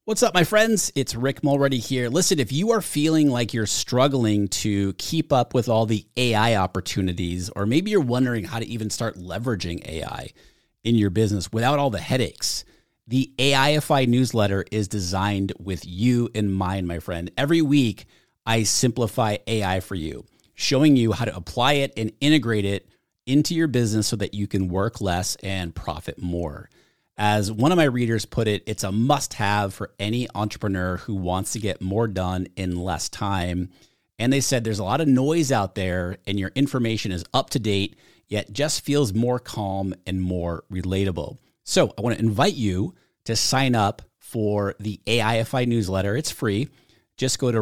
What's up, my friends? It's Rick Mulready here. Listen, if you are feeling like you're struggling to keep up with all the AI opportunities, or maybe you're wondering how to even start leveraging AI in your business without all the headaches, the AIFI newsletter is designed with you in mind, my friend. Every week, I simplify AI for you, showing you how to apply it and integrate it into your business so that you can work less and profit more. As one of my readers put it, it's a must-have for any entrepreneur who wants to get more done in less time. And they said there's a lot of noise out there and your information is up to date, yet just feels more calm and more relatable. So I want to invite you to sign up for the AIFI newsletter. It's free. Just go to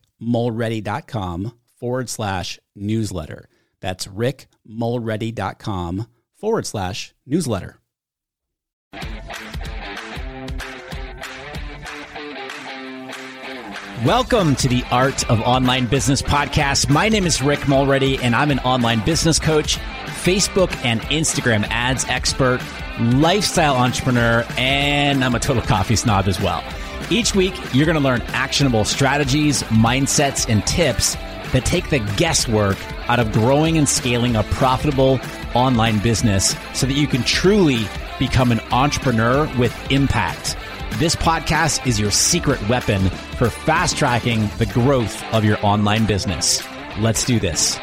rickmulready.com/newsletter. That's rickmulready.com/newsletter. Welcome to the Art of Online Business podcast. My name is Rick Mulready, and I'm an online business coach, Facebook and Instagram ads expert, lifestyle entrepreneur, and I'm a total coffee snob as well. Each week, you're going to learn actionable strategies, mindsets, and tips that take the guesswork out of growing and scaling a profitable online business so that you can truly become an entrepreneur with impact. This podcast is your secret weapon for fast-tracking the growth of your online business. Let's do this.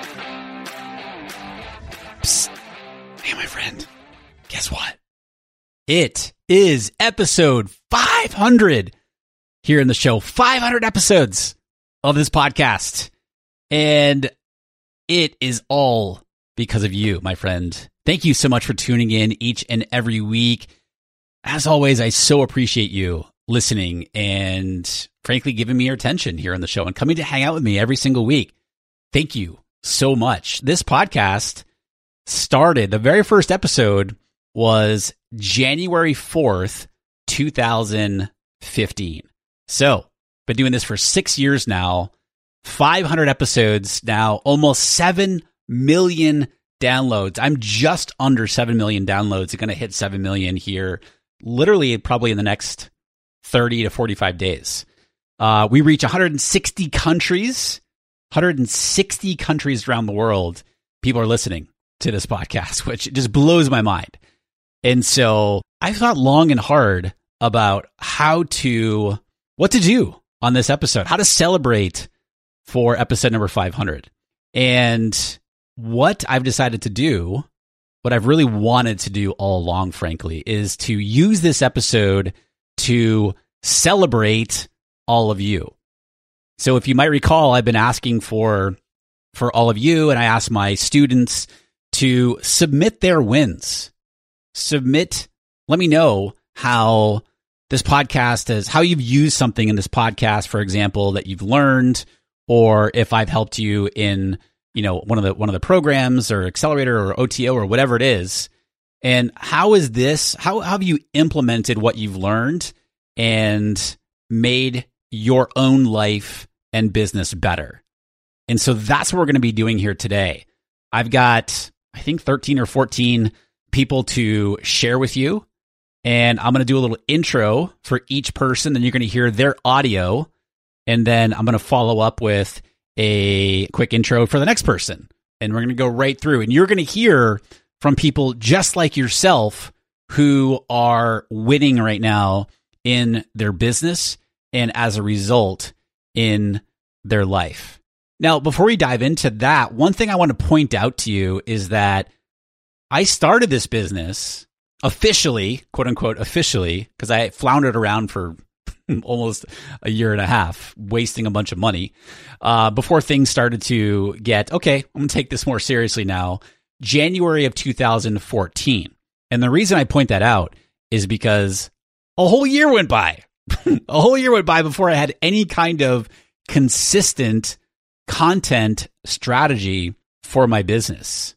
Psst. Hey, my friend. Guess what? It is episode 500 here in the show. 500 episodes of this podcast. And it is all because of you, my friend. Thank you so much for tuning in each and every week. As always, I so appreciate you listening and frankly giving me your attention here on the show and coming to hang out with me every single week. Thank you so much. This podcast started, the very first episode was January 4th, 2015. So, been doing this for 6 years now, 500 episodes now, almost 7 million downloads. I'm just under 7 million downloads. I'm going to hit 7 million here literally probably in the next 30 to 45 days. We reach 160 countries around the world. People are listening to this podcast, which just blows my mind. And so I thought long and hard about what to do on this episode, how to celebrate for episode number 500. And what I've decided to do, what I've really wanted to do all along, frankly, is to use this episode to celebrate all of you. So if you might recall, I've been asking for all of you, and I asked my students to submit their wins. Let me know how this podcast how you've used something in this podcast, for example, that you've learned, or if I've helped you in one of the programs or accelerator or OTO or whatever it is. And how have you implemented what you've learned and made your own life and business better? And so that's what we're going to be doing here today. I've got, I think, 13 or 14 people to share with you. And I'm going to do a little intro for each person. Then you're going to hear their audio. And then I'm going to follow up with a quick intro for the next person. And we're going to go right through. And you're going to hear from people just like yourself who are winning right now in their business and as a result in their life. Now, before we dive into that, one thing I want to point out to you is that I started this business officially, quote unquote, officially, because I floundered around for almost a year and a half, wasting a bunch of money before things started to get, okay, I'm going to take this more seriously now, January of 2014. And the reason I point that out is because a whole year went by. A whole year went by before I had any kind of consistent content strategy for my business.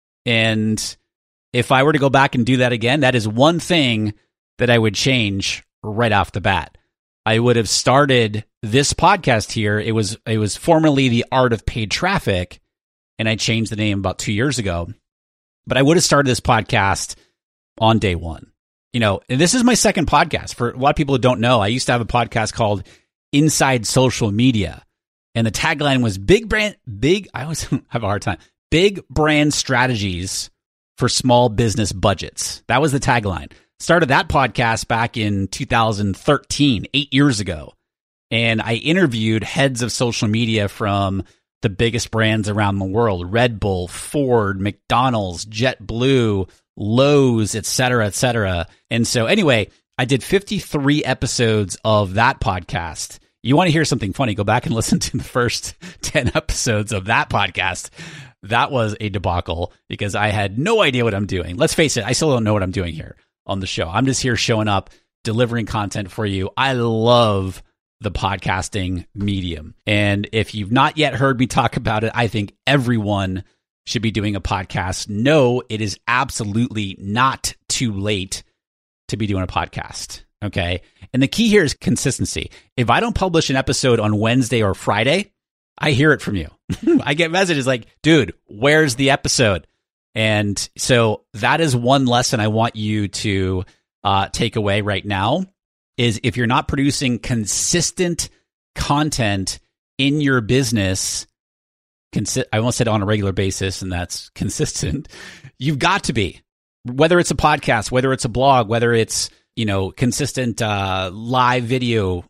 And if I were to go back and do that again, that is one thing that I would change right off the bat. I would have started this podcast here. It was formerly The Art of Paid Traffic, and I changed the name about 2 years ago. But I would have started this podcast on day one. and this is my second podcast. For a lot of people who don't know, I used to have a podcast called Inside Social Media. And the tagline was I always have a hard time, big brand strategies for small business budgets. That was the tagline. Started that podcast back in 2013, 8 years ago. And I interviewed heads of social media from the biggest brands around the world: Red Bull, Ford, McDonald's, JetBlue, Lowe's, et cetera, et cetera. And so anyway, I did 53 episodes of that podcast. You want to hear something funny, go back and listen to the first 10 episodes of that podcast. That was a debacle because I had no idea what I'm doing. Let's face it, I still don't know what I'm doing here on the show. I'm just here showing up, delivering content for you. I love the podcasting medium. And if you've not yet heard me talk about it, I think everyone should be doing a podcast. No, it is absolutely not too late to be doing a podcast. Okay. And the key here is consistency. If I don't publish an episode on Wednesday or Friday, I hear it from you. I get messages like, dude, where's the episode? And so that is one lesson I want you to take away right now is if you're not producing consistent content in your business, I almost said on a regular basis, and that's consistent. You've got to be, whether it's a podcast, whether it's a blog, whether it's consistent live videos,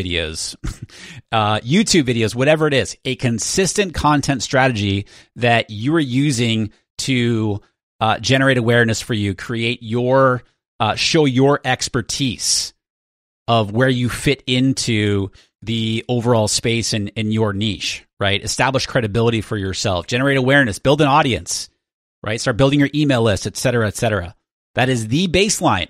YouTube videos, whatever it is, a consistent content strategy that you are using to generate awareness for you, create your, show your expertise of where you fit into the overall space in your niche, right? Establish credibility for yourself, generate awareness, build an audience, right? Start building your email list, et cetera, et cetera. That is the baseline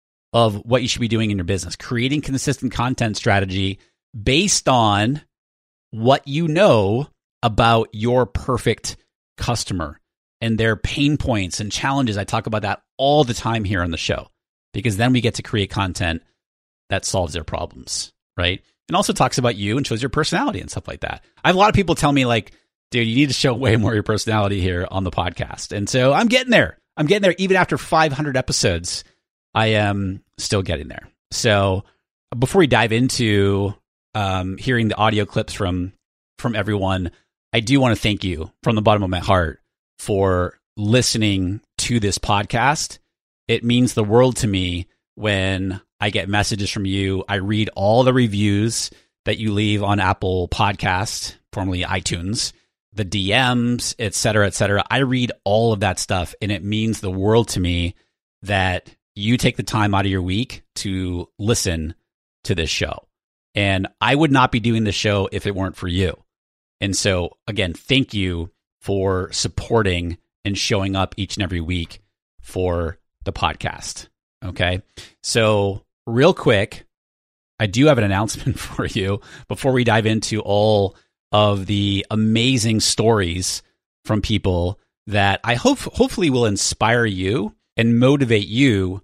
of what you should be doing in your business, creating consistent content strategy based on what you know about your perfect customer and their pain points and challenges. I talk about that all the time here on the show because then we get to create content that solves their problems, right? And also talks about you and shows your personality and stuff like that. I have a lot of people tell me like, dude, you need to show way more of your personality here on the podcast. And so I'm getting there. Even after 500 episodes. I am still getting there. So before we dive into hearing the audio clips from everyone, I do want to thank you from the bottom of my heart for listening to this podcast. It means the world to me when I get messages from you. I read all the reviews that you leave on Apple Podcast, formerly iTunes, the DMs, et cetera, et cetera. I read all of that stuff, and it means the world to me that you take the time out of your week to listen to this show. And I would not be doing this show if it weren't for you. And so, again, thank you for supporting and showing up each and every week for the podcast. Okay. So real quick, I do have an announcement for you before we dive into all of the amazing stories from people that I hopefully will inspire you and motivate you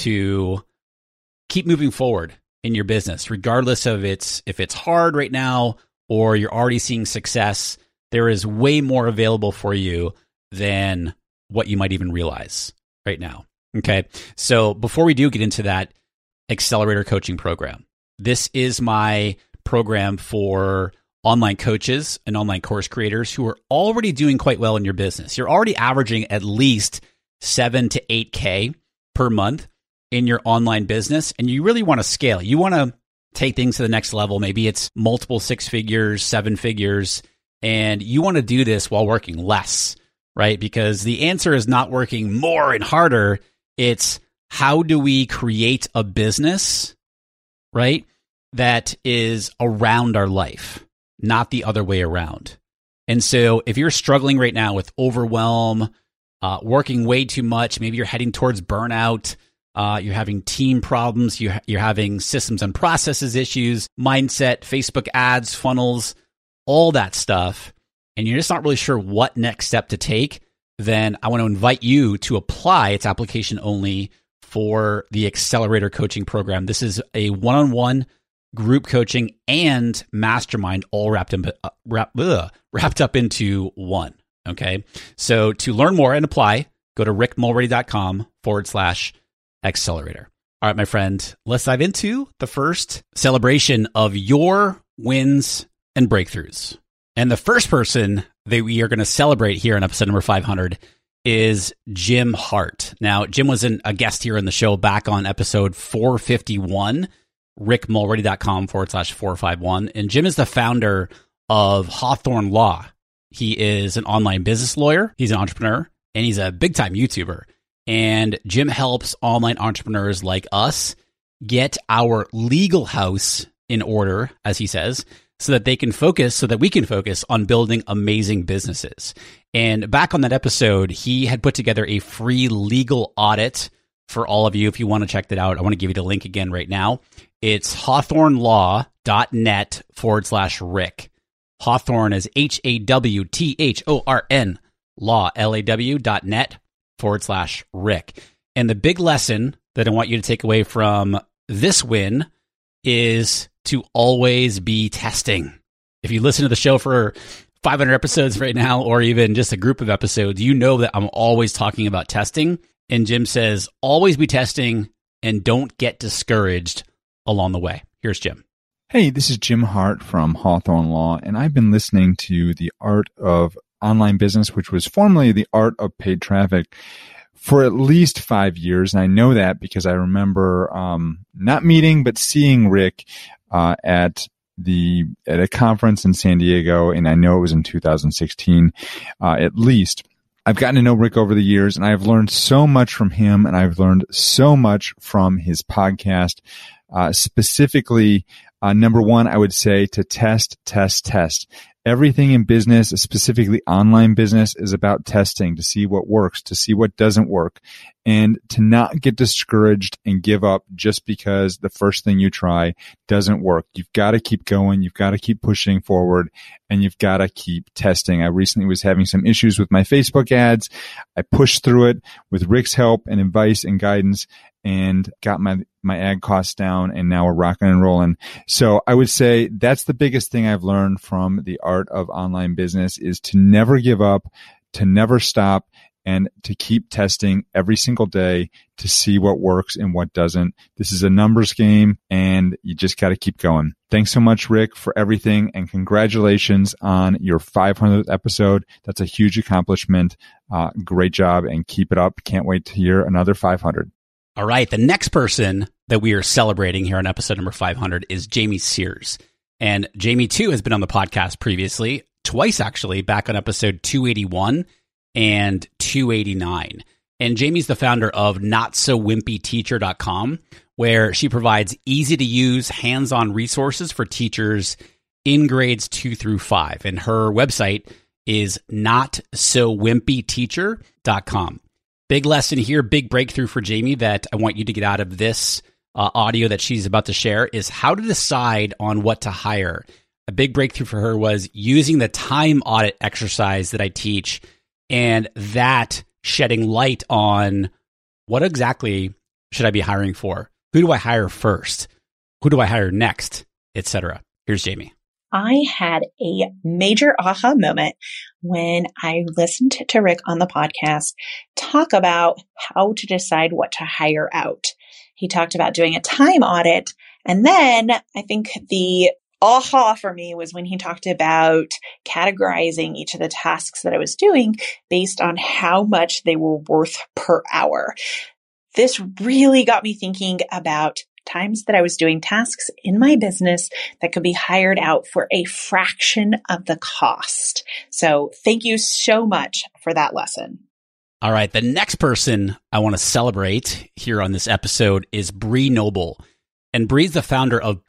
to keep moving forward in your business, regardless of if it's hard right now or you're already seeing success. There is way more available for you than what you might even realize right now. Okay. So before we do get into that accelerator coaching program, this is my program for online coaches and online course creators who are already doing quite well in your business. You're already averaging at least 7 to 8K per month in your online business, and you really want to scale. You want to take things to the next level. Maybe it's multiple 6 figures, 7 figures, and you want to do this while working less, right? Because the answer is not working more and harder. It's how do we create a business, right, that is around our life, not the other way around. And so if you're struggling right now with overwhelm, working way too much, maybe you're heading towards burnout, you're having team problems, you're having systems and processes issues, mindset, Facebook ads, funnels, all that stuff, and you're just not really sure what next step to take, then I want to invite you to apply. It's application only for the Accelerator Coaching Program. This is a one-on-one group coaching and mastermind all wrapped up into one. Okay. So to learn more and apply, go to rickmulready.com/accelerator. All right, my friend, let's dive into the first celebration of your wins and breakthroughs. And the first person that we are going to celebrate here in episode number 500 is Jim Hart. Now, Jim was a guest here in the show back on episode 451, rickmulready.com/451. And Jim is the founder of Hawthorne Law. He is an online business lawyer. He's an entrepreneur, and he's a big-time YouTuber. And Jim helps online entrepreneurs like us get our legal house in order, as he says, so that we can focus on building amazing businesses. And back on that episode, he had put together a free legal audit for all of you. If you want to check that out, I want to give you the link again right now. It's hawthornelaw.net/Rick. Hawthorne is HAWTHORN law, LAW.net/Rick. And the big lesson that I want you to take away from this win is to always be testing. If you listen to the show for 500 episodes right now, or even just a group of episodes, you know that I'm always talking about testing. And Jim says, always be testing and don't get discouraged along the way. Here's Jim. Hey, this is Jim Hart from Hawthorne Law, and I've been listening to The Art of Online Business, which was formerly The Art of Paid Traffic, for at least 5 years. And I know that because I remember not meeting, but seeing Rick at a conference in San Diego, and I know it was in 2016 at least. I've gotten to know Rick over the years, and I've learned so much from him, and I've learned so much from his podcast. Specifically, number one, I would say to test. Everything in business, specifically online business, is about testing to see what works, to see what doesn't work, and to not get discouraged and give up just because the first thing you try doesn't work. You've got to keep going. You've got to keep pushing forward, and you've got to keep testing. I recently was having some issues with my Facebook ads. I pushed through it with Rick's help and advice and guidance, and got my ad costs down, and now we're rocking and rolling. So I would say that's the biggest thing I've learned from The Art of Online Business is to never give up, to never stop, and to keep testing every single day to see what works and what doesn't. This is a numbers game, and you just got to keep going. Thanks so much, Rick, for everything, and congratulations on your 500th episode. That's a huge accomplishment. Great job, and keep it up. Can't wait to hear another 500. All right, the next person that we are celebrating here on episode number 500 is Jamie Sears. And Jamie, too, has been on the podcast previously, twice actually, back on episode 281 and 289. And Jamie's the founder of NotSoWimpyTeacher.com, where she provides easy-to-use, hands-on resources for teachers in grades 2 through 5. And her website is NotSoWimpyTeacher.com. Big lesson here, big breakthrough for Jamie that I want you to get out of this audio that she's about to share is how to decide on what to hire. A big breakthrough for her was using the time audit exercise that I teach, and that shedding light on what exactly should I be hiring for? Who do I hire first? Who do I hire next? Etc. Here's Jamie. I had a major aha moment when I listened to Rick on the podcast talk about how to decide what to hire out. He talked about doing a time audit. And then I think the aha for me was when he talked about categorizing each of the tasks that I was doing based on how much they were worth per hour. This really got me thinking about times that I was doing tasks in my business that could be hired out for a fraction of the cost. So thank you so much for that lesson. All right. The next person I want to celebrate here on this episode is Bree Noble. And Bree's the founder of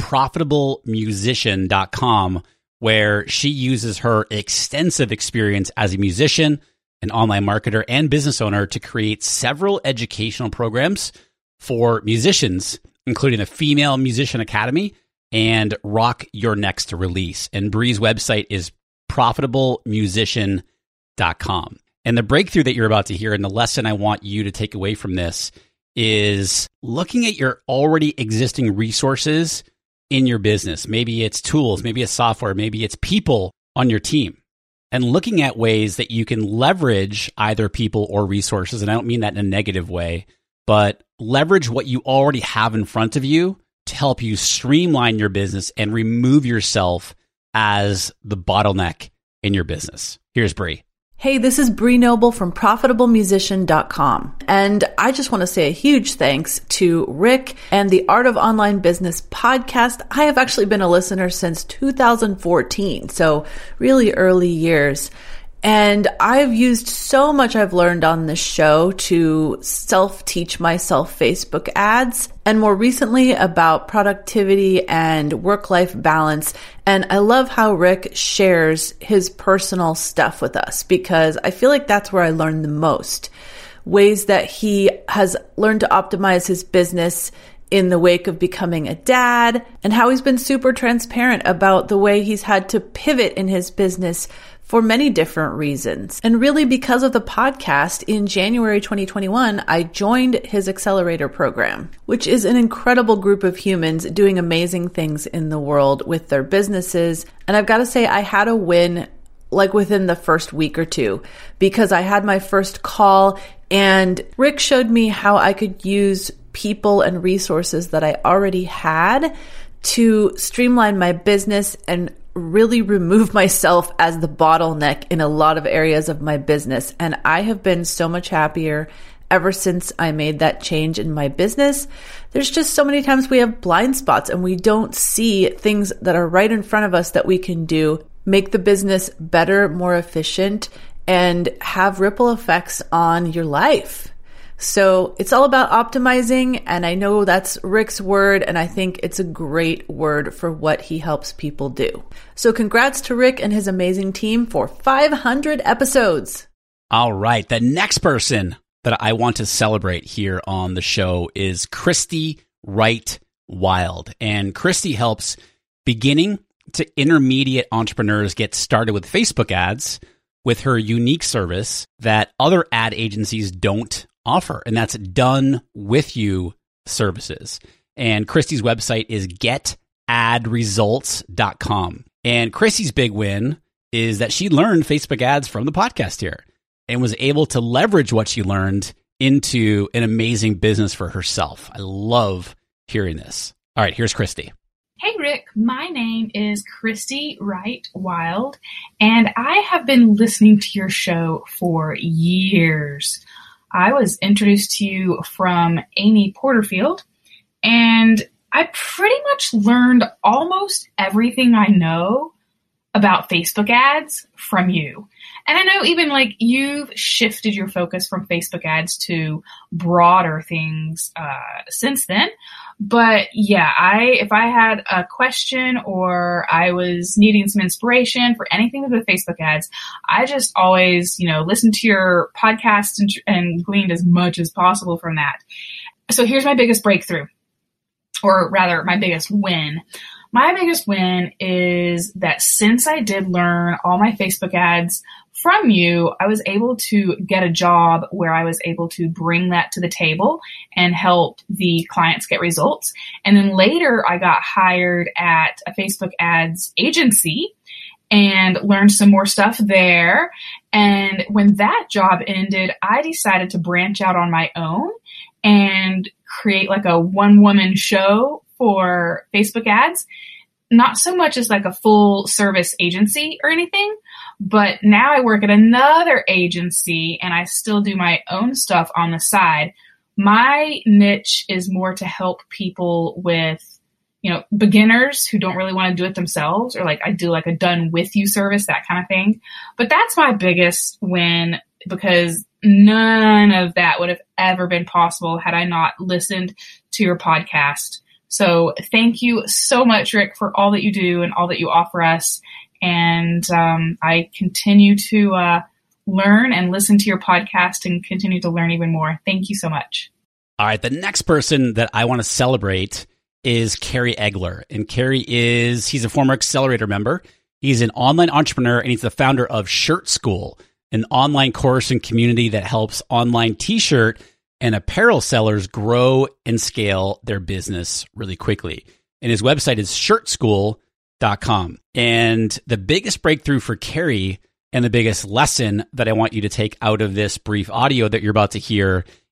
ProfitableMusician.com, where she uses her extensive experience as a musician, an online marketer, and business owner to create several educational programs for musicians, including the Female Musician Academy and Rock Your Next Release. And Bree's website is ProfitableMusician.com. And the breakthrough that you're about to hear and the lesson I want you to take away from this is looking at your already existing resources in your business. Maybe it's tools, maybe it's software, maybe it's people on your team. And looking at ways that you can leverage either people or resources. And I don't mean that in a negative way, but leverage what you already have in front of you to help you streamline your business and remove yourself as the bottleneck in your business. Here's Bree. Hey, this is Bree Noble from ProfitableMusician.com. And I just want to say a huge thanks to Rick and the Art of Online Business podcast. I have actually been a listener since 2014, so really early years. And I've used so much I've learned on this show to self-teach myself Facebook ads, and more recently about productivity and work-life balance. And I love how Rick shares his personal stuff with us, because I feel like that's where I learned the most. Ways that he has learned to optimize his business in the wake of becoming a dad, and how he's been super transparent about the way he's had to pivot in his business for many different reasons. And really, because of the podcast, in January 2021, I joined his accelerator program, which is an incredible group of humans doing amazing things in the world with their businesses. And I've got to say, I had a win like within the first week or two, because I had my first call and Rick showed me how I could use people and resources that I already had to streamline my business and really remove myself as the bottleneck in a lot of areas of my business. And I have been so much happier ever since I made that change in my business. There's just so many times we have blind spots and we don't see things that are right in front of us that we can do, make the business better, more efficient, and have ripple effects on your life. So it's all about optimizing, and I know that's Rick's word, and I think it's a great word for what he helps people do. So congrats to Rick and his amazing team for 500 episodes. All right. The next person that I want to celebrate here on the show is Christy Wright Wild. And Christy helps beginning to intermediate entrepreneurs get started with Facebook ads with her unique service that other ad agencies don't offer, and that's Done With You services. And Christy's website is getadresults.com. And Christy's big win is that she learned Facebook ads from the podcast here and was able to leverage what she learned into an amazing business for herself. I love hearing this. All right, here's Christy. Hey, Rick. My name is Christy Wright Wild, and I have been listening to your show for years. I was introduced to you from Amy Porterfield, and I pretty much learned almost everything I know about Facebook ads from you. And I know even like you've shifted your focus from Facebook ads to broader things since then. But yeah, if I had a question or I was needing some inspiration for anything to do with Facebook ads, I just always, listened to your podcast and gleaned as much as possible from that. So here's my biggest breakthrough, or rather my biggest win. My biggest win is that since I did learn all my Facebook ads from you, I was able to get a job where I was able to bring that to the table and help the clients get results. And then later I got hired at a Facebook ads agency and learned some more stuff there. And when that job ended, I decided to branch out on my own and create like a one-woman show for Facebook ads. Not so much as like a full service agency or anything, but now I work at another agency and I still do my own stuff on the side. My niche is more to help people with, beginners who don't really want to do it themselves, or like I do like a Done With You service, that kind of thing. But that's my biggest win, because none of that would have ever been possible had I not listened to your podcast. So thank you so much, Rick, for all that you do and all that you offer us. And I continue to learn and listen to your podcast and continue to learn even more. Thank you so much. All right. The next person that I want to celebrate is Kerry Egler. And Kerry he's a former Accelerator member. He's an online entrepreneur, and he's the founder of Shirt School, an online course and community that helps online t-shirt and apparel sellers grow and scale their business really quickly. And his website is shirtschool.com. And the biggest breakthrough for Kerry, and the biggest lesson that I want you to take out of this brief audio that you're about to hear,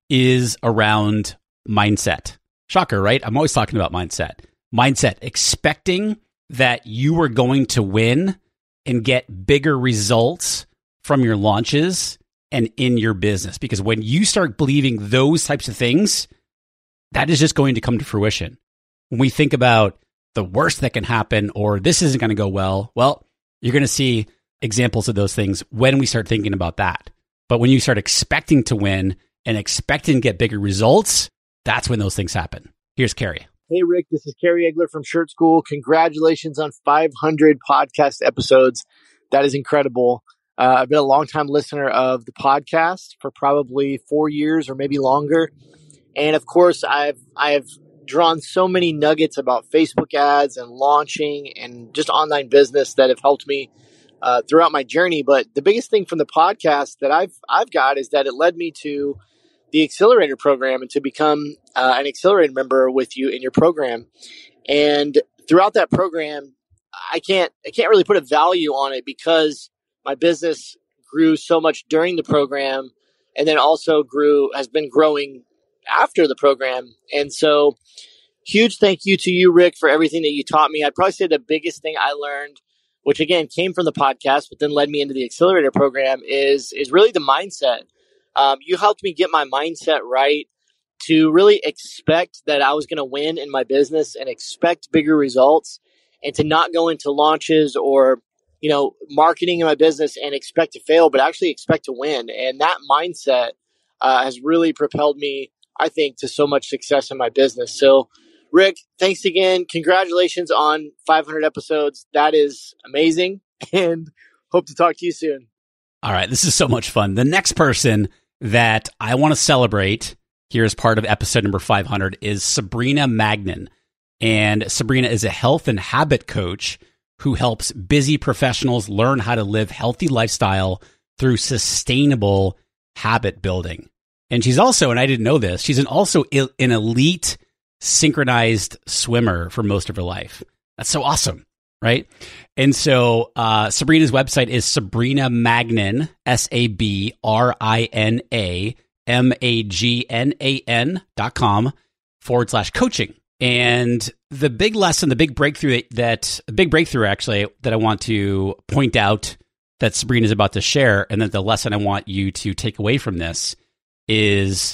is around mindset. Shocker, right? I'm always talking about mindset. Mindset, expecting that you are going to win and get bigger results from your launches and in your business. Because when you start believing those types of things, that is just going to come to fruition. When we think about the worst that can happen or this isn't going to go well, you're going to see examples of those things when we start thinking about that. But when you start expecting to win and expecting to get bigger results, that's when those things happen. Here's Carrie. Hey, Rick, this is Carrie Egler from Shirt School. Congratulations on 500 podcast episodes. That is incredible. I've been a longtime listener of the podcast for probably 4 years or maybe longer. And of course, I have drawn so many nuggets about Facebook ads and launching and just online business that have helped me throughout my journey. But the biggest thing from the podcast that I've got is that it led me to the Accelerator program and to become an Accelerator member with you in your program. And throughout that program, I can't really put a value on it because my business grew so much during the program and then also has been growing after the program. And so huge thank you to you, Rick, for everything that you taught me. I'd probably say the biggest thing I learned, which again came from the podcast, but then led me into the Accelerator program is really the mindset. You helped me get my mindset right to really expect that I was going to win in my business and expect bigger results, and to not go into launches or, marketing in my business and expect to fail, but actually expect to win. And that mindset has really propelled me, I think, to so much success in my business. So, Rick, thanks again. Congratulations on 500 episodes. That is amazing, and hope to talk to you soon. All right, this is so much fun. The next person that I want to celebrate here as part of episode number 500 is Sabrina Magnin. And Sabrina is a health and habit coach who helps busy professionals learn how to live healthy lifestyle through sustainable habit building. And she's also, and I didn't know this, she's also an elite synchronized swimmer for most of her life. That's so awesome, right? And so Sabrina's website is Sabrina Magnin, SabrinaMagnan.com/coaching. And the big lesson, the big breakthrough that I want to point out that Sabrina is about to share, and that the lesson I want you to take away from this is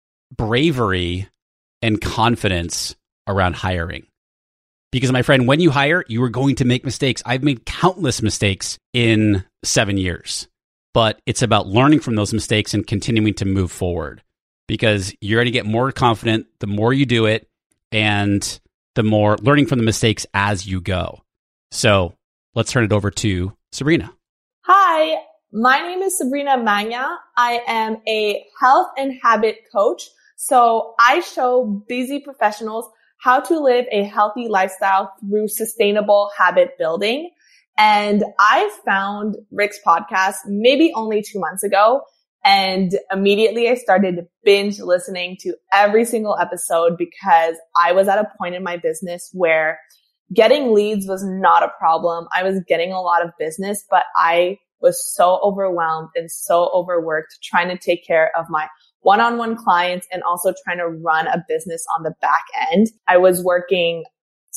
bravery and confidence around hiring. Because, my friend, when you hire, you are going to make mistakes. I've made countless mistakes in 7 years, but it's about learning from those mistakes and continuing to move forward, because you're going to get more confident the more you do it, and the more learning from the mistakes as you go. So let's turn it over to Sabrina. Hi, my name is Sabrina Magnin. I am a health and habit coach. So I show busy professionals how to live a healthy lifestyle through sustainable habit building. And I found Rick's podcast maybe only 2 months ago. And immediately I started binge listening to every single episode because I was at a point in my business where getting leads was not a problem. I was getting a lot of business, but I was so overwhelmed and so overworked trying to take care of my one-on-one clients and also trying to run a business on the back end. I was working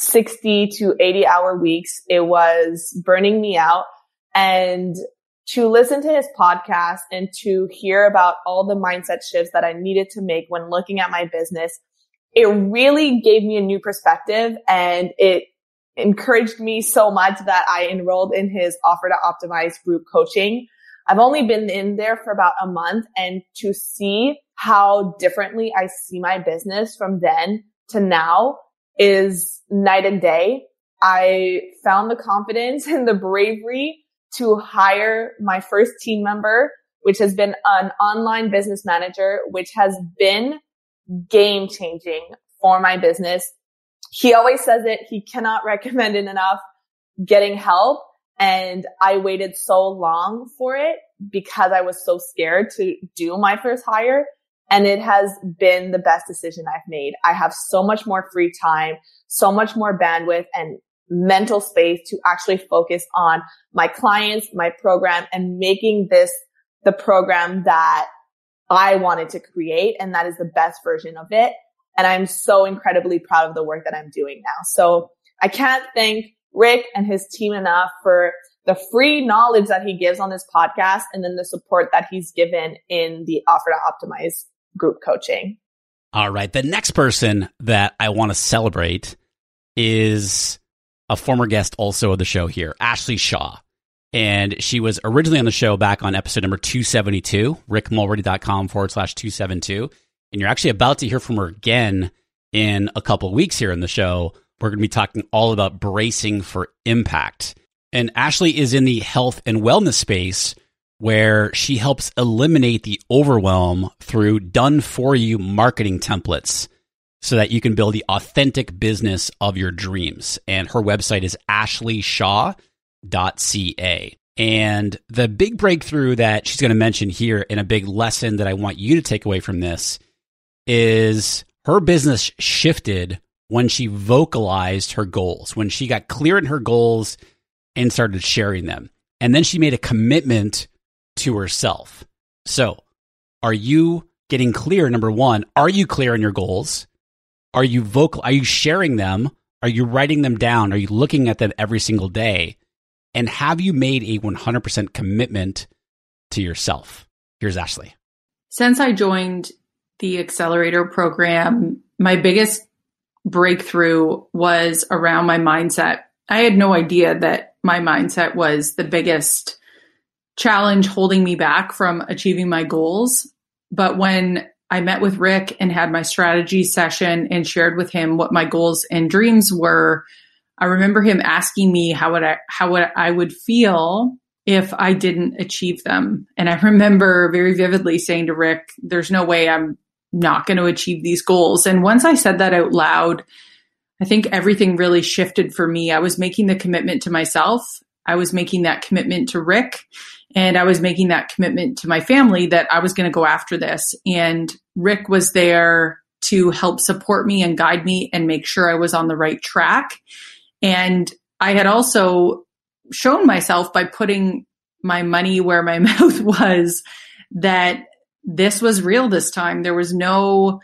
60 to 80-hour weeks. It was burning me out. And to listen to his podcast and to hear about all the mindset shifts that I needed to make when looking at my business, it really gave me a new perspective, and it encouraged me so much that I enrolled in his Offer to Optimize group coaching. I've only been in there for about a month, and to see how differently I see my business from then to now is night and day. I found the confidence and the bravery to hire my first team member, which has been an online business manager, which has been game changing for my business. He always says it. He cannot recommend it enough, getting help. And I waited so long for it because I was so scared to do my first hire. And it has been the best decision I've made. I have so much more free time, so much more bandwidth and mental space to actually focus on my clients, my program, and making this the program that I wanted to create, and that is the best version of it. And I'm so incredibly proud of the work that I'm doing now. So I can't thank Rick and his team enough for the free knowledge that he gives on this podcast, and then the support that he's given in the Offer to Optimize group coaching. All right. The next person that I want to celebrate is a former guest also of the show here, Ashley Shaw. And she was originally on the show back on episode number 272, rickmulready.com/272. And you're actually about to hear from her again in a couple of weeks here in the show. We're going to be talking all about bracing for impact. And Ashley is in the health and wellness space where she helps eliminate the overwhelm through done-for-you marketing templates so that you can build the authentic business of your dreams. And her website is ashleyshaw.ca. And the big breakthrough that she's going to mention here, and a big lesson that I want you to take away from this, is her business shifted when she vocalized her goals, when she got clear in her goals and started sharing them. And then she made a commitment to herself. So, are you getting clear? Number one, are you clear on your goals? Are you vocal? Are you sharing them? Are you writing them down? Are you looking at them every single day? And have you made a 100% commitment to yourself? Here's Ashley. Since I joined the Accelerator program, my biggest breakthrough was around my mindset. I had no idea that my mindset was the biggest challenge holding me back from achieving my goals. But when I met with Rick and had my strategy session and shared with him what my goals and dreams were, I remember him asking me how I would feel if I didn't achieve them. And I remember very vividly saying to Rick, there's no way I'm not going to achieve these goals. And once I said that out loud, I think everything really shifted for me. I was making the commitment to myself. I was making that commitment to Rick, and I was making that commitment to my family that I was going to go after this. And Rick was there to help support me and guide me and make sure I was on the right track. And I had also shown myself by putting my money where my mouth was that this was real this time. There was no,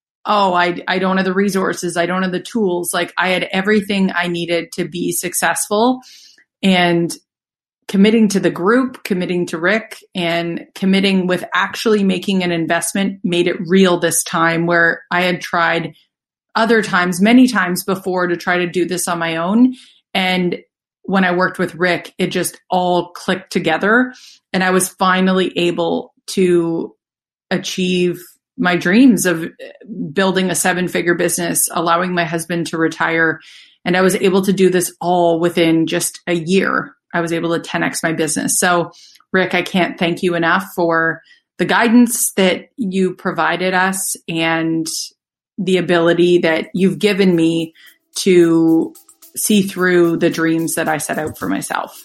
I don't have the resources. I don't have the tools. Like, I had everything I needed to be successful. And committing to the group, committing to Rick, and committing with actually making an investment made it real this time, where I had tried other times, many times before, to try to do this on my own. And when I worked with Rick, it just all clicked together. And I was finally able to achieve my dreams of building a 7-figure business, allowing my husband to retire. And I was able to do this all within just a year. I was able to 10x my business. So, Rick, I can't thank you enough for the guidance that you provided us and the ability that you've given me to see through the dreams that I set out for myself.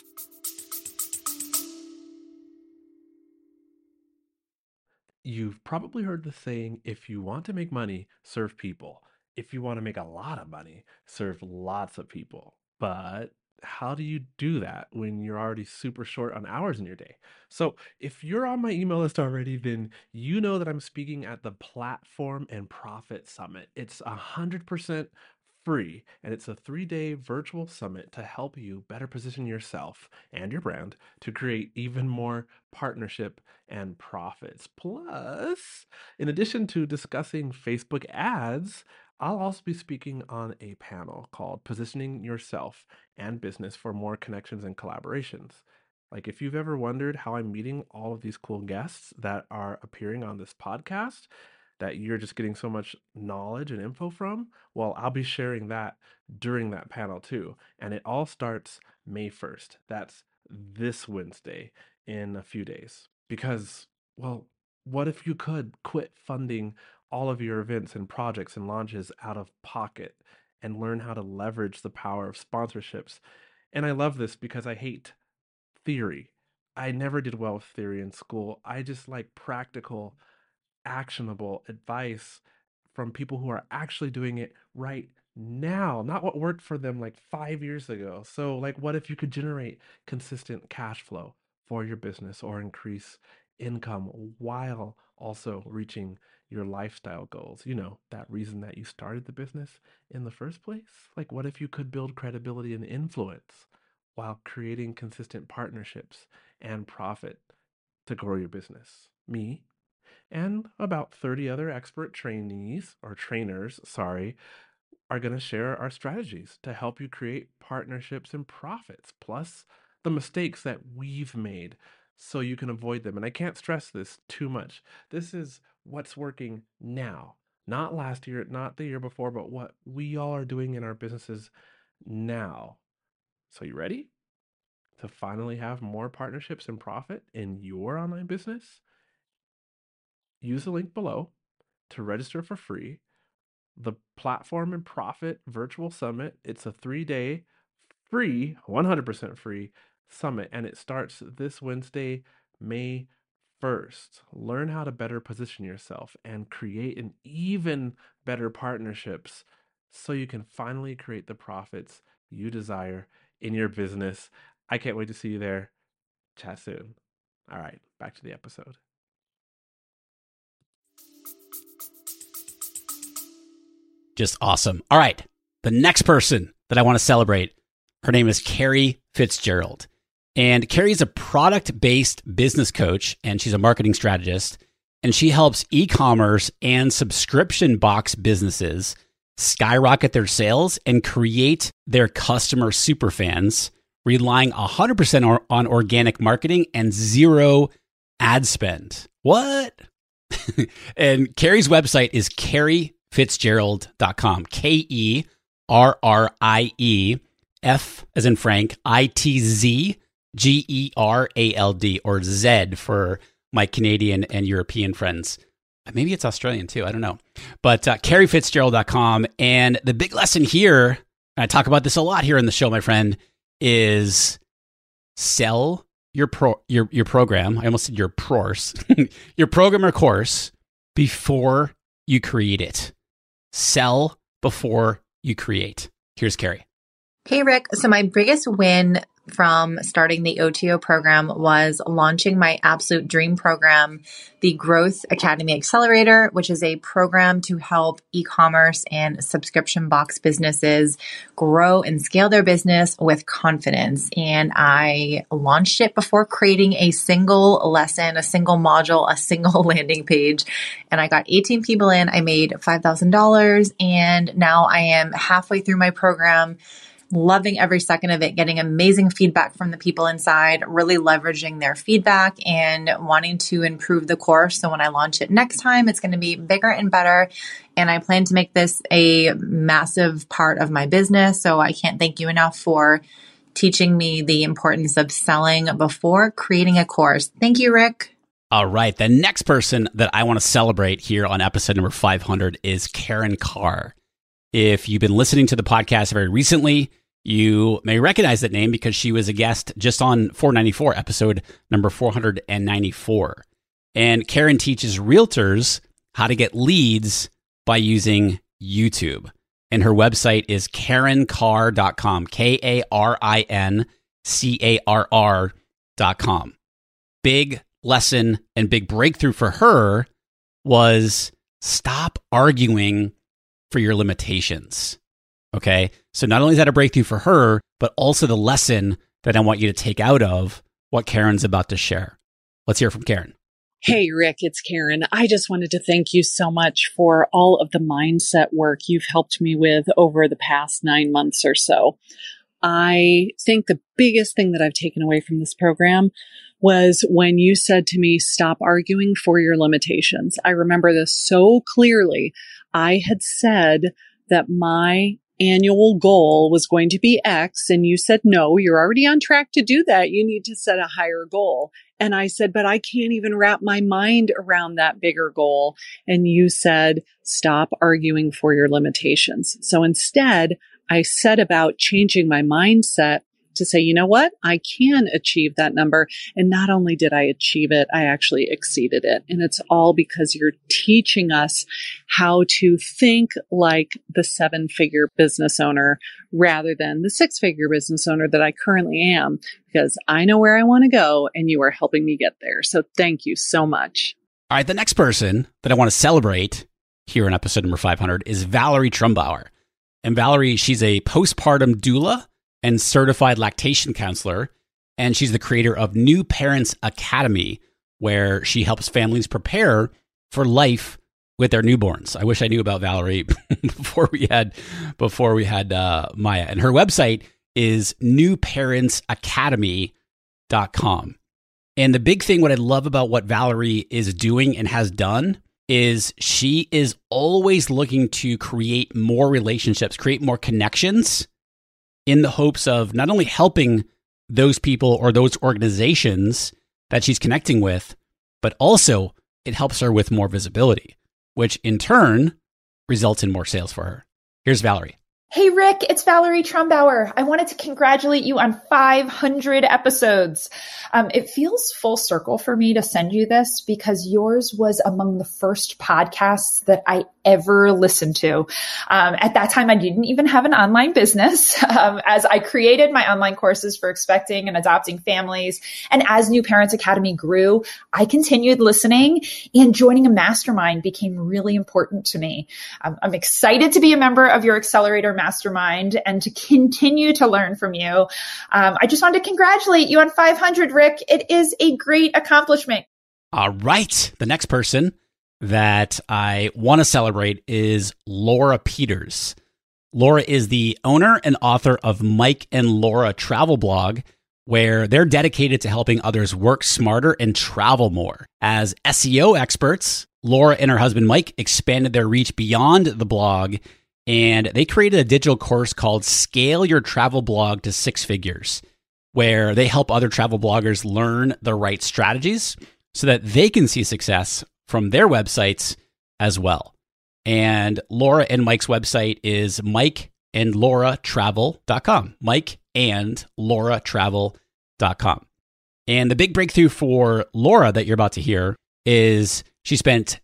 You've probably heard the saying, if you want to make money, serve people. If you want to make a lot of money, serve lots of people. But how do you do that when you're already super short on hours in your day? So if you're on my email list already, then you know that I'm speaking at the Platform and Profit Summit. It's 100% free, and it's a 3-day virtual summit to help you better position yourself and your brand to create even more partnership and profits. Plus, in addition to discussing Facebook ads, I'll also be speaking on a panel called Positioning Yourself and Business for More Connections and Collaborations. Like, if you've ever wondered how I'm meeting all of these cool guests that are appearing on this podcast, that you're just getting so much knowledge and info from, well, I'll be sharing that during that panel too. And it all starts May 1st. That's this Wednesday in a few days. Because, well, what if you could quit funding all of your events and projects and launches out of pocket and learn how to leverage the power of sponsorships? And I love this because I hate theory. I never did well with theory in school. I just like practical, actionable advice from people who are actually doing it right now, not what worked for them like 5 years ago. So, like, what if you could generate consistent cash flow for your business or increase income while also reaching your lifestyle goals. You know, that reason that you started the business in the first place. Like, what if you could build credibility and influence while creating consistent partnerships and profit to grow your business? Me and about 30 other expert trainers, are going to share our strategies to help you create partnerships and profits, plus the mistakes that we've made so you can avoid them. And I can't stress this too much. This is what's working now, not last year, not the year before, but what we all are doing in our businesses now. So you ready to finally have more partnerships and profit in your online business? Use the link below to register for free. The Platform and Profit Virtual Summit. It's a 3-day free, 100% free summit, and it starts this Wednesday, May 1st. Learn how to better position yourself and create an even better partnerships so you can finally create the profits you desire in your business. I can't wait to see you there. Chat soon. All right, back to the episode. Just awesome. All right. The next person that I want to celebrate, her name is Carrie Fitzgerald. And Carrie is a product-based business coach, and she's a marketing strategist. And she helps e-commerce and subscription box businesses skyrocket their sales and create their customer superfans, relying 100% on organic marketing and zero ad spend. What? And Carrie's website is KerrieFitzgerald.com. KerrieF as in Frank, ITZGERALD, or Z for my Canadian and European friends. Maybe it's Australian too. I don't know. But KerrieFitzgerald.com. And the big lesson here, and I talk about this a lot here in the show, my friend, is sell your program. I almost said your course, your program or course before you create it. Sell before you create. Here's Carrie. Hey, Rick. So my biggest win from starting the OTO program was launching my absolute dream program, the Growth Academy Accelerator, which is a program to help e-commerce and subscription box businesses grow and scale their business with confidence. And I launched it before creating a single lesson, a single module, a single landing page. And I got 18 people in. I made $5,000. And now I am halfway through my program, loving every second of it, getting amazing feedback from the people inside, really leveraging their feedback and wanting to improve the course. So when I launch it next time, it's going to be bigger and better. And I plan to make this a massive part of my business. So I can't thank you enough for teaching me the importance of selling before creating a course. Thank you, Rick. All right. The next person that I want to celebrate here on episode number 500 is Karen Carr. If you've been listening to the podcast very recently, you may recognize that name because she was a guest just on 494, episode number 494. And Karen teaches realtors how to get leads by using YouTube. And her website is KarenCarr.com, KarenCarr.com. Big lesson and big breakthrough for her was stop arguing for your limitations. Okay. So not only is that a breakthrough for her, but also the lesson that I want you to take out of what Karen's about to share. Let's hear from Karen. Hey, Rick, it's Karen. I just wanted to thank you so much for all of the mindset work you've helped me with over the past 9 months or so. I think the biggest thing that I've taken away from this program was when you said to me, stop arguing for your limitations. I remember this so clearly. I had said that my annual goal was going to be X, and you said, no, you're already on track to do that. You need to set a higher goal. And I said, but I can't even wrap my mind around that bigger goal. And you said, stop arguing for your limitations. So instead, I set about changing my mindset to say, you know what? I can achieve that number. And not only did I achieve it, I actually exceeded it. And it's all because you're teaching us how to think like the 7-figure business owner rather than the 6-figure business owner that I currently am, because I know where I want to go and you are helping me get there. So thank you so much. All right, the next person that I want to celebrate here in episode number 500 is Valerie Trumbauer. And Valerie, she's a postpartum doula and certified lactation counselor, and she's the creator of New Parents Academy, where she helps families prepare for life with their newborns. I wish I knew about Valerie before we had Maya. And her website is newparentsacademy.com. And the big thing, what I love about what Valerie is doing and has done, is she is always looking to create more relationships, create more connections in the hopes of not only helping those people or those organizations that she's connecting with, but also it helps her with more visibility, which in turn results in more sales for her. Here's Valerie. Hey, Rick, it's Valerie Trumbauer. I wanted to congratulate you on 500 episodes. It feels full circle for me to send you this because yours was among the first podcasts that I ever listened to. At that time, I didn't even have an online business. As I created my online courses for expecting and adopting families, and as New Parents Academy grew, I continued listening, and joining a mastermind became really important to me. I'm excited to be a member of your Accelerator Mastermind and to continue to learn from you. I just wanted to congratulate you on 500, Rick. It is a great accomplishment. All right. The next person that I want to celebrate is Laura Peters. Laura is the owner and author of Mike and Laura Travel Blog, where they're dedicated to helping others work smarter and travel more. As SEO experts, Laura and her husband Mike expanded their reach beyond the blog, and they created a digital course called Scale Your Travel Blog to 6 Figures, where they help other travel bloggers learn the right strategies so that they can see success from their websites as well. And Laura and Mike's website is mikeandlauratravel.com. mikeandlauratravel.com. And the big breakthrough for Laura that you're about to hear is she spent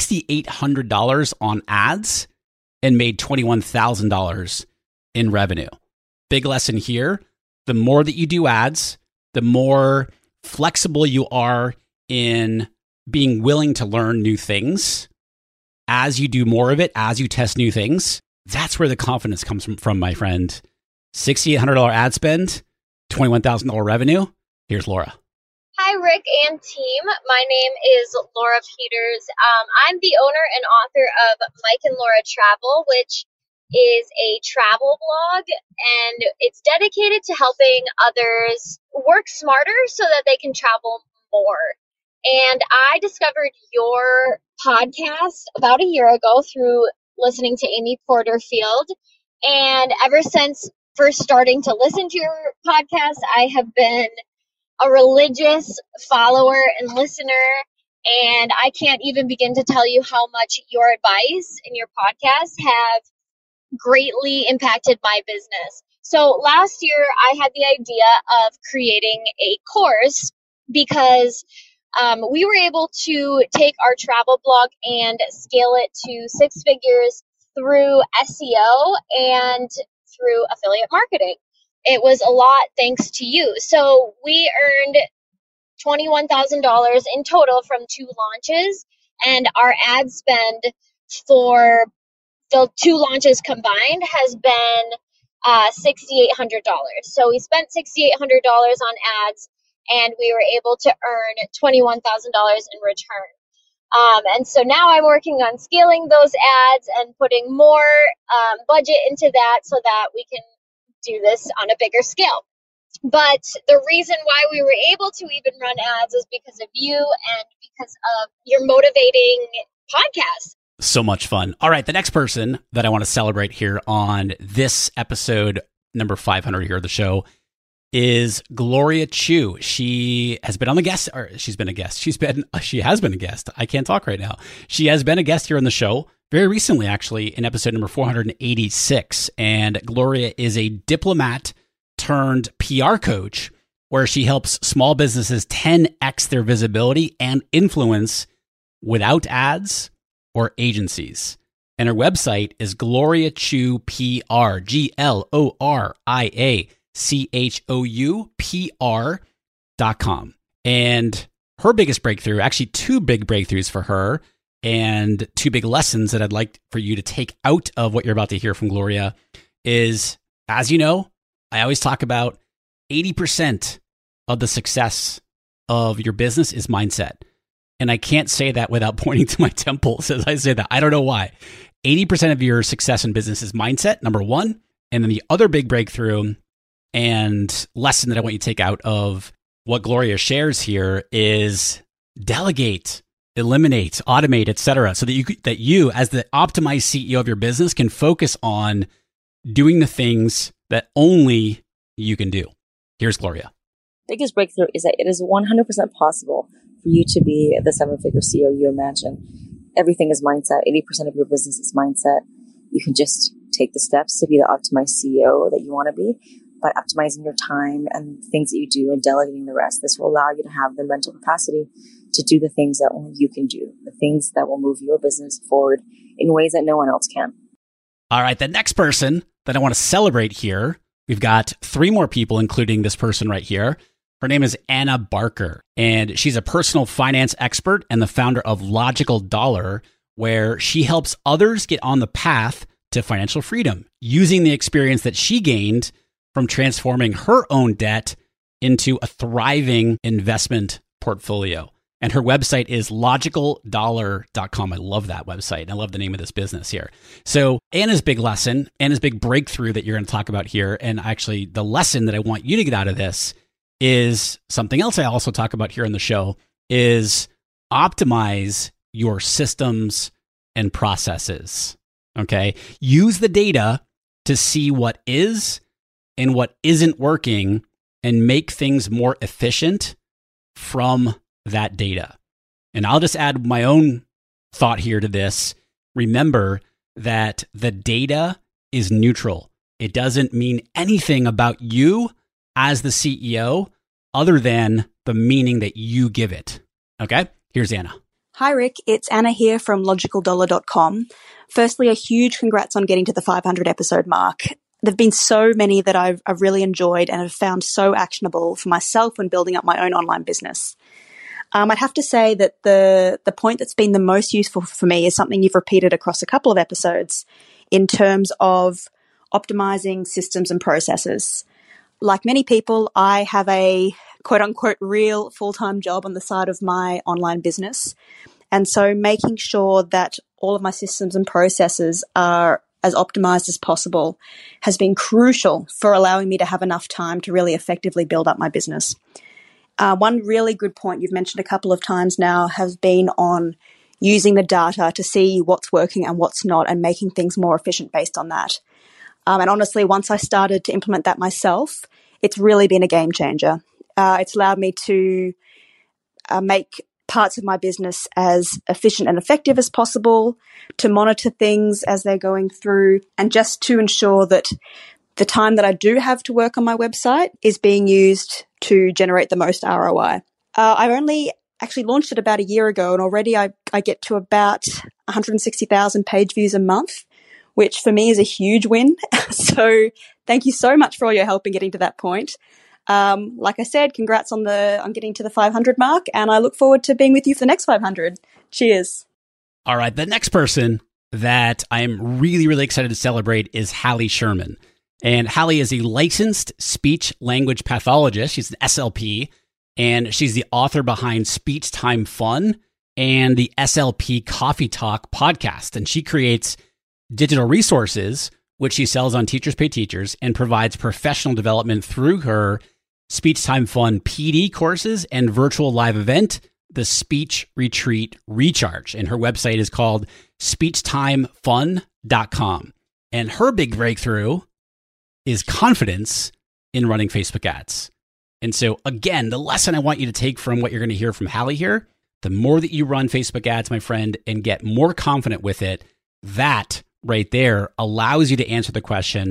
$6,800 on ads and made $21,000 in revenue. Big lesson here. The more that you do ads, the more flexible you are in being willing to learn new things. As you do more of it, as you test new things, that's where the confidence comes from, my friend. $6,800 ad spend, $21,000 revenue. Here's Laura. Hi, Rick and team. My name is Laura Peters. I'm the owner and author of Mike and Laura Travel, which is a travel blog, and it's dedicated to helping others work smarter so that they can travel more. And I discovered your podcast about a year ago through listening to Amy Porterfield. And ever since first starting to listen to your podcast, I have been a religious follower and listener. And I can't even begin to tell you how much your advice and your podcast have greatly impacted my business. So last year, I had the idea of creating a course because we were able to take our travel blog and scale it to 6 figures through SEO and through affiliate marketing. It was a lot thanks to you. So we earned $21,000 in total from 2 launches, and our ad spend for the 2 launches combined has been $6,800. So we spent $6,800 on ads, and we were able to earn $21,000 in return. And so now I'm working on scaling those ads and putting more budget into that so that we can do this on a bigger scale. But the reason why we were able to even run ads is because of you and because of your motivating podcast. So much fun. All right, the next person that I want to celebrate here on this episode, number 500 here of the show, is Gloria Chu. She has been on the guest, or she's been a guest. She has been a guest. I can't talk right now. She has been a guest here on the show very recently, actually, in episode number 486. And Gloria is a diplomat turned PR coach, where she helps small businesses 10x their visibility and influence without ads or agencies. And her website is Gloria Chu PR, GloriaChoupr.com. And her biggest breakthrough, actually two big breakthroughs for her, and two big lessons that I'd like for you to take out of what you're about to hear from Gloria is, as you know, I always talk about 80% of the success of your business is mindset. And I can't say that without pointing to my temples as I say that. I don't know why. 80% of your success in business is mindset, number one. And then the other big breakthrough and lesson that I want you to take out of what Gloria shares here is delegate, eliminate, automate, etc., so that you as the optimized CEO of your business can focus on doing the things that only you can do. Here's Gloria. Biggest breakthrough is that it is 100% possible for you to be the seven-figure CEO you imagine. Everything is mindset. 80% of your business is mindset. You can just take the steps to be the optimized CEO that you want to be by optimizing your time and things that you do and delegating the rest. This will allow you to have the mental capacity to do the things that only you can do, the things that will move your business forward in ways that no one else can. All right, the next person that I want to celebrate here, we've got three more people, including this person right here. Her name is Anna Barker, and she's a personal finance expert and the founder of Logical Dollar, where she helps others get on the path to financial freedom using the experience that she gained from transforming her own debt into a thriving investment portfolio. And her website is logicaldollar.com. I love that website. I love the name of this business here. So Anna's big lesson, Anna's big breakthrough that you're going to talk about here, and actually the lesson that I want you to get out of this is something else I also talk about here on the show, is optimize your systems and processes. Okay? Use the data to see what is and what isn't working and make things more efficient from that data. And I'll just add my own thought here to this. Remember that the data is neutral. It doesn't mean anything about you as the CEO other than the meaning that you give it. Okay? Here's Anna. Hi, Rick. It's Anna here from logicaldollar.com. Firstly, a huge congrats on getting to the 500 episode mark. There've been so many that I've really enjoyed and have found so actionable for myself when building up my own online business. I'd have to say that the point that's been the most useful for me is something you've repeated across a couple of episodes in terms of optimizing systems and processes. Like many people, I have a quote unquote real full-time job on the side of my online business. And so making sure that all of my systems and processes are as optimized as possible has been crucial for allowing me to have enough time to really effectively build up my business. One really good point you've mentioned a couple of times now has been on using the data to see what's working and what's not and making things more efficient based on that. And honestly, once I started to implement that myself, it's really been a game changer. It's allowed me to make parts of my business as efficient and effective as possible, to monitor things as they're going through, and just to ensure that the time that I do have to work on my website is being used to generate the most ROI. I've only actually launched it about a year ago, and already I get to about 160,000 page views a month, which for me is a huge win. So thank you so much for all your help in getting to that point. Like I said, congrats on getting to the 500 mark, and I look forward to being with you for the next 500. Cheers. All right. The next person that I'm really, really excited to celebrate is Hallie Sherman. And Hallie is a licensed speech language pathologist. She's an SLP, and she's the author behind Speech Time Fun and the SLP Coffee Talk podcast. And she creates digital resources, which she sells on Teachers Pay Teachers, and provides professional development through her Speech Time Fun PD courses and virtual live event, the Speech Retreat Recharge. And her website is called speechtimefun.com. And her big breakthrough is confidence in running Facebook ads. And so again, the lesson I want you to take from what you're going to hear from Hallie here, the more that you run Facebook ads, my friend, and get more confident with it, that right there allows you to answer the question,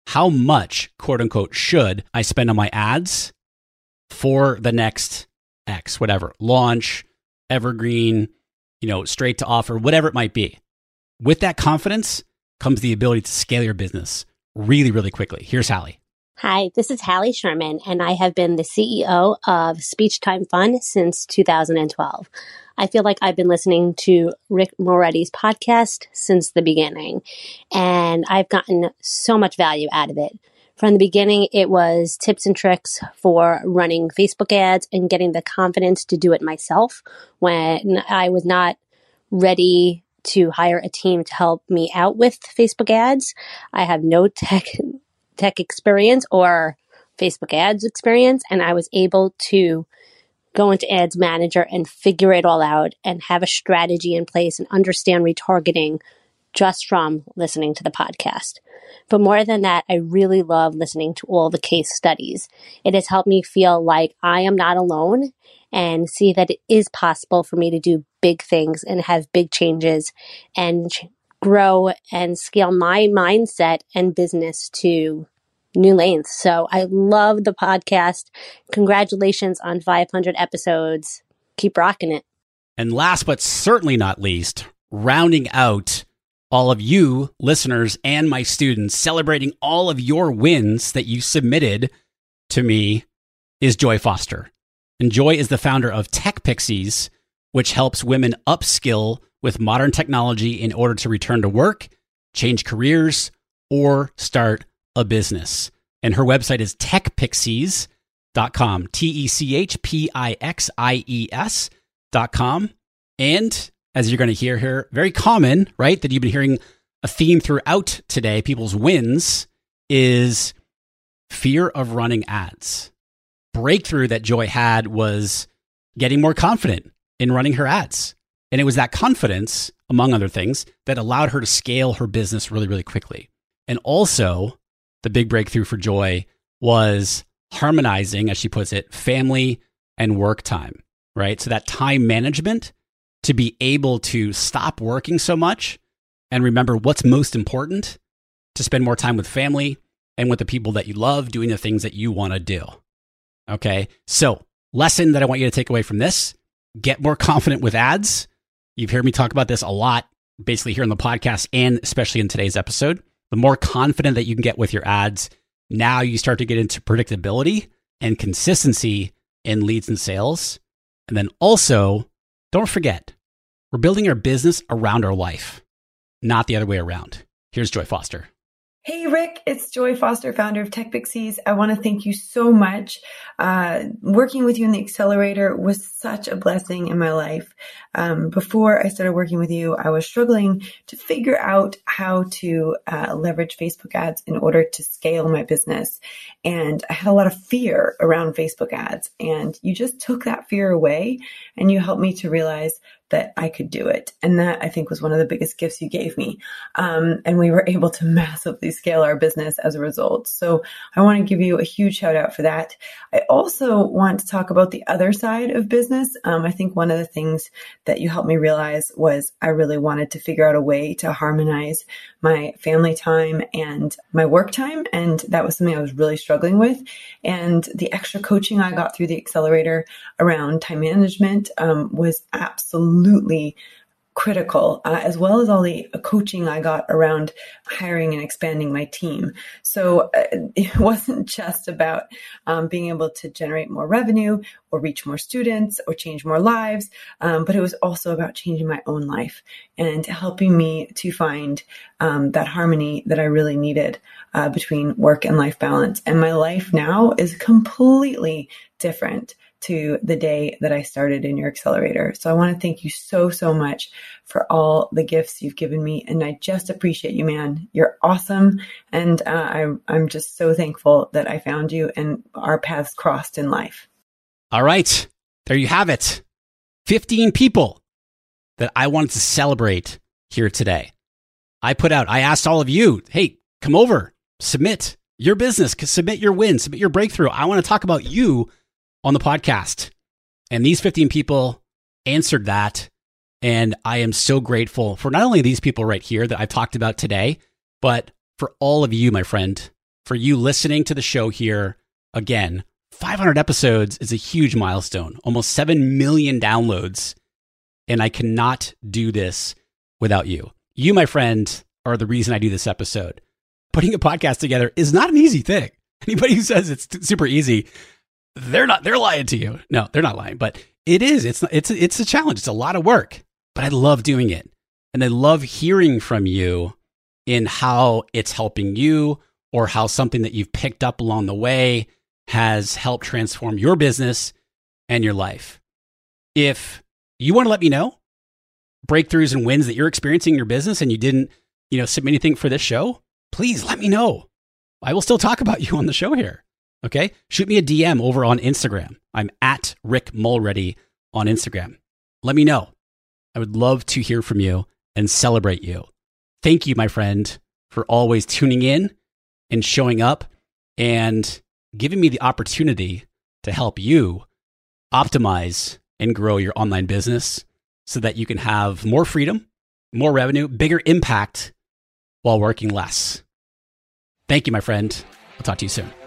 how much, quote unquote, should I spend on my ads for the next X, whatever, launch, evergreen, straight to offer, whatever it might be. With that confidence comes the ability to scale your business really, really quickly. Here's Hallie. Hi, this is Hallie Sherman, and I have been the CEO of Speech Time Fun since 2012. I feel like I've been listening to Rick Moretti's podcast since the beginning, and I've gotten so much value out of it. From the beginning, it was tips and tricks for running Facebook ads and getting the confidence to do it myself when I was not ready to hire a team to help me out with Facebook ads. I have no tech experience or Facebook ads experience, and I was able to go into Ads Manager and figure it all out and have a strategy in place and understand retargeting just from listening to the podcast. But more than that, I really love listening to all the case studies. It has helped me feel like I am not alone and see that it is possible for me to do big things and have big changes and grow and scale my mindset and business to new lanes. So I love the podcast. Congratulations on 500 episodes. Keep rocking it. And last but certainly not least, rounding out all of you listeners and my students, celebrating all of your wins that you submitted to me, is Joy Foster. And Joy is the founder of Tech Pixies, which helps women upskill with modern technology in order to return to work, change careers, or start a business. And her website is techpixies.com, techpixies.com. And as you're going to hear here, very common, right, that you've been hearing a theme throughout today, people's wins, is fear of running ads. Breakthrough that Joy had was getting more confident in running her ads. And it was that confidence, among other things, that allowed her to scale her business really, really quickly. And also, the big breakthrough for Joy was harmonizing, as she puts it, family and work time, right? So that time management to be able to stop working so much and remember what's most important, to spend more time with family and with the people that you love, doing the things that you want to do. Okay, so lesson that I want you to take away from this: get more confident with ads. You've heard me talk about this a lot, basically here on the podcast and especially in today's episode. The more confident that you can get with your ads, now you start to get into predictability and consistency in leads and sales. And then also, don't forget, we're building our business around our life, not the other way around. Here's Joy Foster. Hey, Rick, it's Joy Foster, founder of Tech Pixies. I want to thank you so much. Working with you in the accelerator was such a blessing in my life. Before I started working with you, I was struggling to figure out how to leverage Facebook ads in order to scale my business. And I had a lot of fear around Facebook ads. And you just took that fear away and you helped me to realize that I could do it. And that, I think, was one of the biggest gifts you gave me. And we were able to massively scale our business as a result. So I want to give you a huge shout out for that. I also want to talk about the other side of business. I think one of the things that you helped me realize was I really wanted to figure out a way to harmonize my family time and my work time. And that was something I was really struggling with. And the extra coaching I got through the accelerator around time management was absolutely critical, as well as all the coaching I got around hiring and expanding my team. So it wasn't just about being able to generate more revenue or reach more students or change more lives, but it was also about changing my own life and helping me to find that harmony that I really needed between work and life balance. And my life now is completely different to the day that I started in your accelerator. So I want to thank you so, so much for all the gifts you've given me. And I just appreciate you, man. You're awesome. And I'm just so thankful that I found you and our paths crossed in life. All right. There you have it. 15 people that I wanted to celebrate here today. I asked all of you, hey, come over, submit your business, submit your win, submit your breakthrough. I want to talk about you on the podcast. And these 15 people answered that. And I am so grateful for not only these people right here that I've talked about today, but for all of you, my friend, for you listening to the show here. Again, 500 episodes is a huge milestone, almost 7 million downloads. And I cannot do this without you. You, my friend, are the reason I do this episode. Putting a podcast together is not an easy thing. Anybody who says it's super easy, they're lying to you. No, they're not lying, but it is. It's a challenge. It's a lot of work, but I love doing it. And I love hearing from you in how it's helping you or how something that you've picked up along the way has helped transform your business and your life. If you want to let me know breakthroughs and wins that you're experiencing in your business and you didn't, submit anything for this show, please let me know. I will still talk about you on the show here. Okay? Shoot me a DM over on Instagram. I'm at Rick Mulready on Instagram. Let me know. I would love to hear from you and celebrate you. Thank you, my friend, for always tuning in and showing up and giving me the opportunity to help you optimize and grow your online business so that you can have more freedom, more revenue, bigger impact while working less. Thank you, my friend. I'll talk to you soon.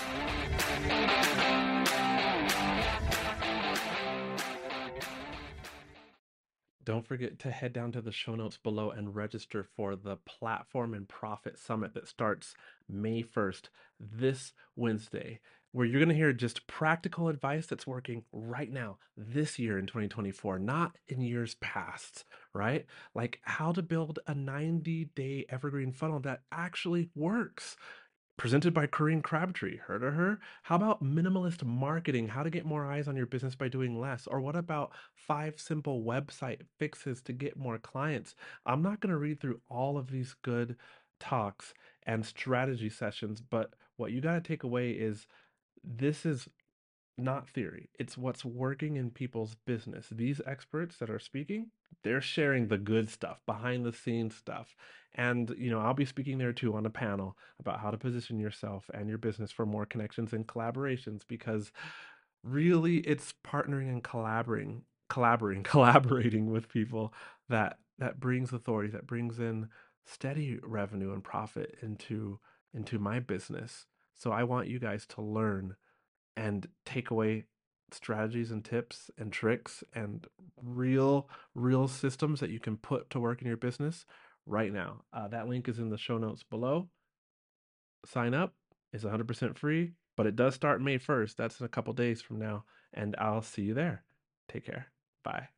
Don't forget to head down to the show notes below and register for the Platform and Profit Summit that starts May 1st, this Wednesday, where you're going to hear just practical advice that's working right now, this year in 2024, not in years past, right? Like how to build a 90-day evergreen funnel that actually works. Presented by Corinne Crabtree. Heard of her? How about minimalist marketing? How to get more eyes on your business by doing less? Or what about 5 simple website fixes to get more clients? I'm not going to read through all of these good talks and strategy sessions, but what you got to take away is this is not theory. It's what's working in people's business. These experts that are speaking, they're sharing the good stuff, behind the scenes stuff. And, I'll be speaking there too on a panel about how to position yourself and your business for more connections and collaborations, because really it's partnering and collaborating with people that brings authority, that brings in steady revenue and profit into my business. So I want you guys to learn and take away strategies and tips and tricks and real systems that you can put to work in your business right now. That link is in the show notes below. Sign up. It's 100% free, but it does start May 1st. That's in a couple days from now, and I'll see you there. Take care. Bye.